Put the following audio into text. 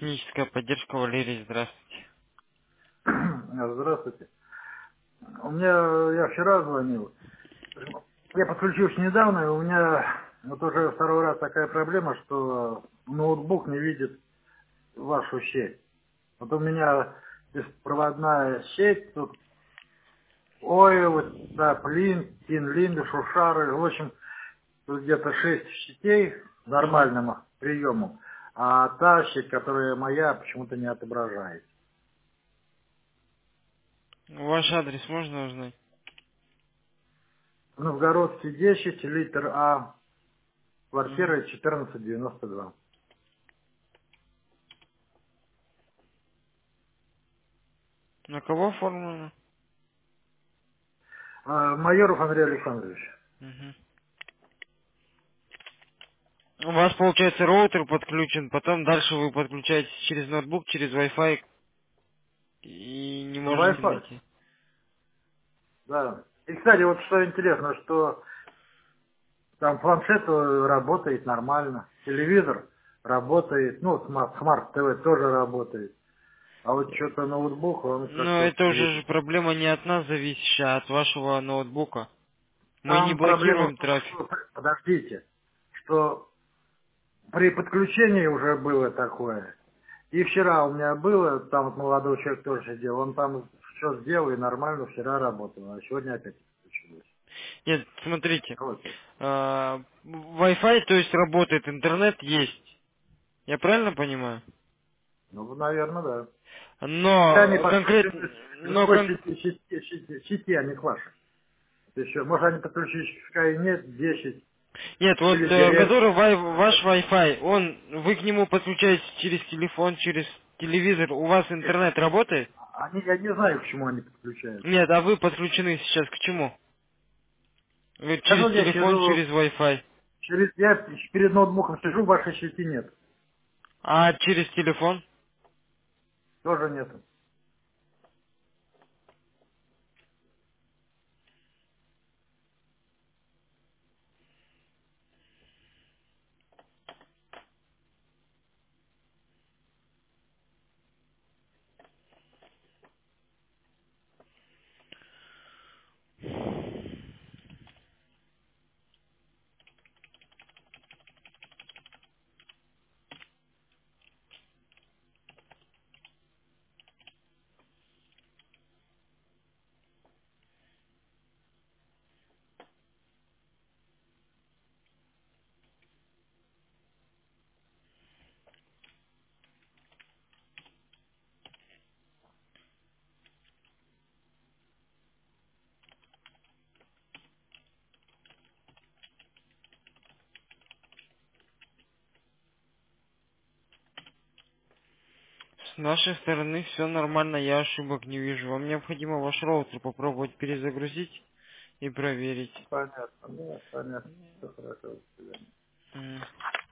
техническая поддержка, Валерий, здравствуйте. Здравствуйте. Я вчера звонил. Я подключился недавно, и у меня вот уже второй раз такая проблема, что ноутбук не видит вашу сеть. Вот у меня беспроводная сеть, тут ой, вот, да, Плин, Тинлин, Шушары, в общем, тут где-то 6 сетей с Мгм. нормальным приемом, а та сеть, которая моя, почему-то не отображает. Ваш адрес можно узнать? Новгородский 10, литр А, Мгм. квартира 1492. На кого оформлено? Майоров Андрей Александрович. Мгм. У вас, получается, роутер подключен, потом дальше вы подключаетесь через ноутбук, через Wi-Fi и не можете Wi-Fi, найти. да. И, кстати, вот что интересно, что там планшет работает нормально, телевизор работает, ну, смарт-ТВ тоже работает. А вот что-то ноутбук, он Но как-то вот это уже же крепит. проблема не от нас зависящая, а от вашего ноутбука. Мы не Там проблема в блокируем том, трафик. что, подождите, что при подключении уже было такое. И вчера у меня было, там вот молодой человек тоже сидел, он там все сделал и нормально вчера работал, а сегодня опять подключилось. Нет, смотрите. Вот. Wi-Fi, то есть работает, интернет есть. Я правильно понимаю? Ну, наверное, да. Они Но подключены конкретно, к другой сети, а не к вашей. Еще, может, они подключились к Skynet 10 нет, вот или Direct. который ваш Wi-Fi, вы к нему подключаетесь через телефон, через телевизор, у вас интернет работает? Я не знаю, к чему они подключаются. Нет, а вы подключены сейчас к чему? Вы Так через вот я телефон, сижу, через Wi-Fi. я перед ноутбуком сижу, вашей сети нет. А через телефон? Тоже нету. С нашей стороны все нормально, я ошибок не вижу. Вам необходимо ваш роутер попробовать перезагрузить и проверить. Понятно, да, понятно. Все хорошо. До свидания. М.